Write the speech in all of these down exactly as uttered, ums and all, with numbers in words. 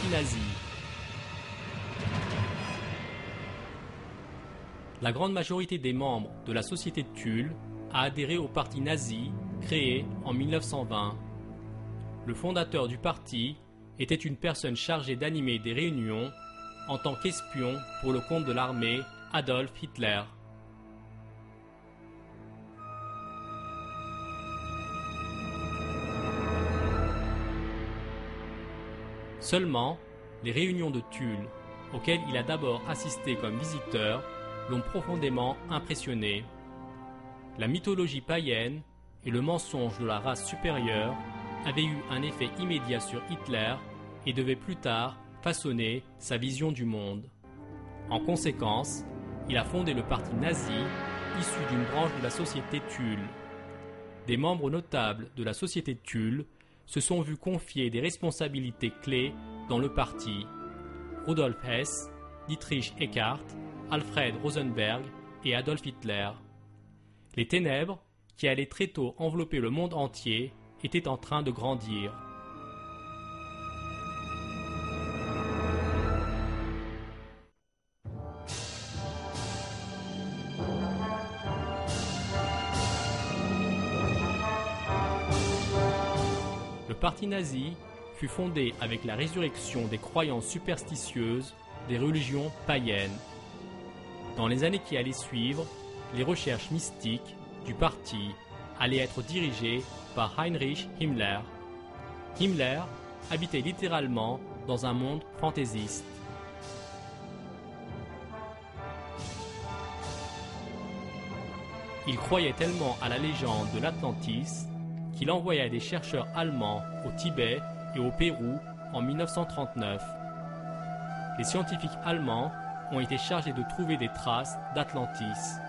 parti nazi. La grande majorité des membres de la société de Tulle a adhéré au parti nazi créé en mille neuf cent vingt. Le fondateur du parti était une personne chargée d'animer des réunions en tant qu'espion pour le compte de l'armée, Adolf Hitler. Seulement, les réunions de Tulle, auxquelles il a d'abord assisté comme visiteur, l'ont profondément impressionné. La mythologie païenne et le mensonge de la race supérieure avaient eu un effet immédiat sur Hitler et devaient plus tard façonner sa vision du monde. En conséquence, il a fondé le parti nazi, issu d'une branche de la société Tulle. Des membres notables de la société Tulle se sont vus confier des responsabilités clés dans le parti. Rudolf Hess, Dietrich Eckart, Alfred Rosenberg et Adolf Hitler. Les ténèbres, qui allaient très tôt envelopper le monde entier, étaient en train de grandir. Le parti nazi fut fondé avec la résurrection des croyances superstitieuses des religions païennes. Dans les années qui allaient suivre, les recherches mystiques du parti allaient être dirigées par Heinrich Himmler. Himmler habitait littéralement dans un monde fantaisiste. Il croyait tellement à la légende de l'Atlantis qu'il envoya des chercheurs allemands au Tibet et au Pérou en mille neuf cent trente-neuf. Les scientifiques allemands ont été chargés de trouver des traces d'Atlantis.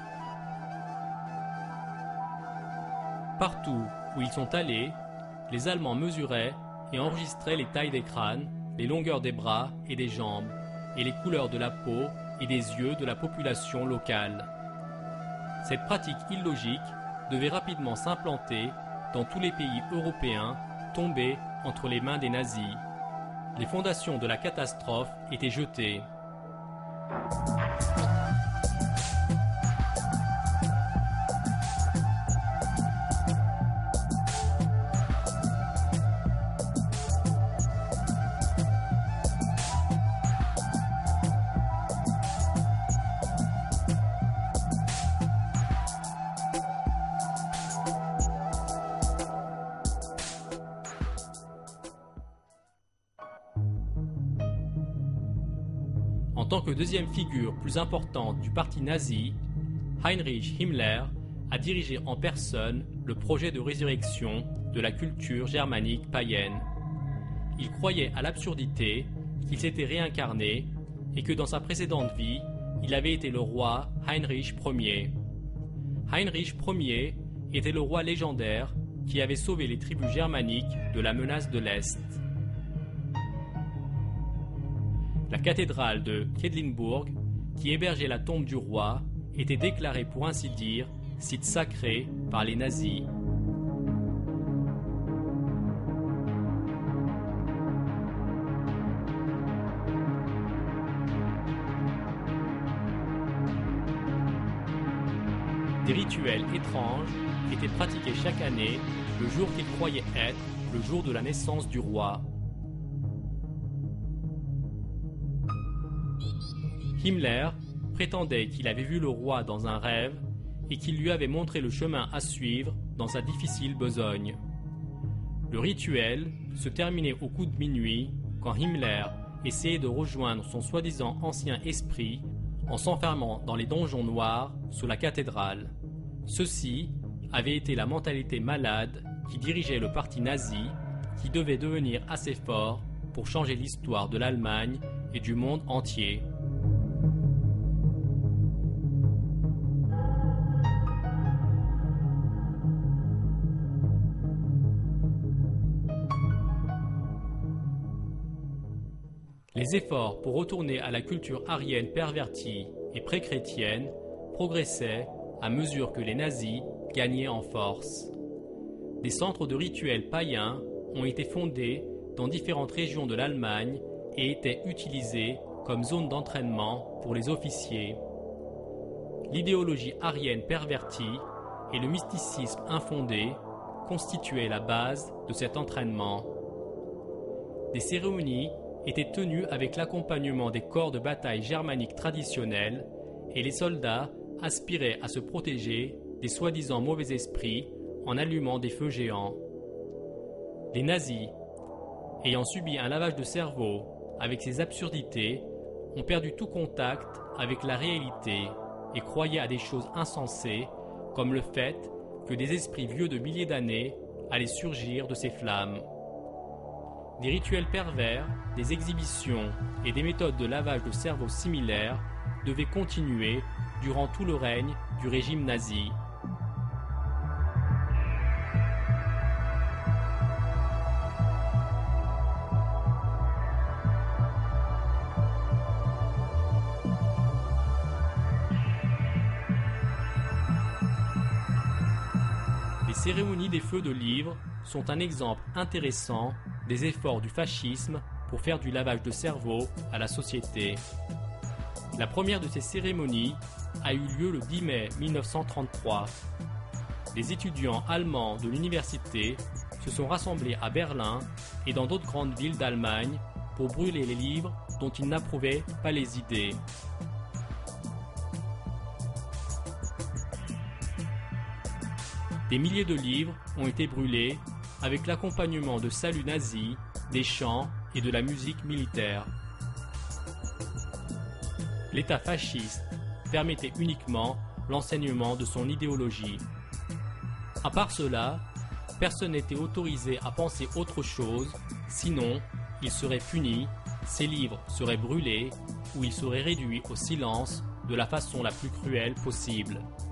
Partout où ils sont allés, les Allemands mesuraient et enregistraient les tailles des crânes, les longueurs des bras et des jambes, et les couleurs de la peau et des yeux de la population locale. Cette pratique illogique devait rapidement s'implanter dans tous les pays européens tombés entre les mains des nazis. Les fondations de la catastrophe étaient jetées. En tant que deuxième figure plus importante du parti nazi, Heinrich Himmler a dirigé en personne le projet de résurrection de la culture germanique païenne. Il croyait à l'absurdité qu'il s'était réincarné et que dans sa précédente vie, il avait été le roi Heinrich Ier. Heinrich Ier était le roi légendaire qui avait sauvé les tribus germaniques de la menace de l'Est. La cathédrale de Quedlinburg, qui hébergeait la tombe du roi, était déclarée pour ainsi dire site sacré par les nazis. Des rituels étranges étaient pratiqués chaque année le jour qu'ils croyaient être le jour de la naissance du roi. Himmler prétendait qu'il avait vu le roi dans un rêve et qu'il lui avait montré le chemin à suivre dans sa difficile besogne. Le rituel se terminait au coup de minuit quand Himmler essayait de rejoindre son soi-disant ancien esprit en s'enfermant dans les donjons noirs sous la cathédrale. Ceci avait été la mentalité malade qui dirigeait le parti nazi, qui devait devenir assez fort pour changer l'histoire de l'Allemagne et du monde entier. Les efforts pour retourner à la culture aryenne pervertie et pré-chrétienne progressaient à mesure que les nazis gagnaient en force. Des centres de rituels païens ont été fondés dans différentes régions de l'Allemagne et était utilisée comme zone d'entraînement pour les officiers. L'idéologie aryenne pervertie et le mysticisme infondé constituaient la base de cet entraînement. Des cérémonies étaient tenues avec l'accompagnement des corps de bataille germaniques traditionnels et les soldats aspiraient à se protéger des soi-disant mauvais esprits en allumant des feux géants. Les nazis, ayant subi un lavage de cerveau avec ces absurdités, ont perdu tout contact avec la réalité et croyaient à des choses insensées comme le fait que des esprits vieux de milliers d'années allaient surgir de ces flammes. Des rituels pervers, des exhibitions et des méthodes de lavage de cerveau similaires devaient continuer durant tout le règne du régime nazi. Les cérémonies des feux de livres sont un exemple intéressant des efforts du fascisme pour faire du lavage de cerveau à la société. La première de ces cérémonies a eu lieu le dix mai mille neuf cent trente-trois. Les étudiants allemands de l'université se sont rassemblés à Berlin et dans d'autres grandes villes d'Allemagne pour brûler les livres dont ils n'approuvaient pas les idées. Des milliers de livres ont été brûlés avec l'accompagnement de saluts nazis, des chants et de la musique militaire. L'État fasciste permettait uniquement l'enseignement de son idéologie. À part cela, personne n'était autorisé à penser autre chose, sinon il serait puni, ses livres seraient brûlés ou il serait réduit au silence de la façon la plus cruelle possible.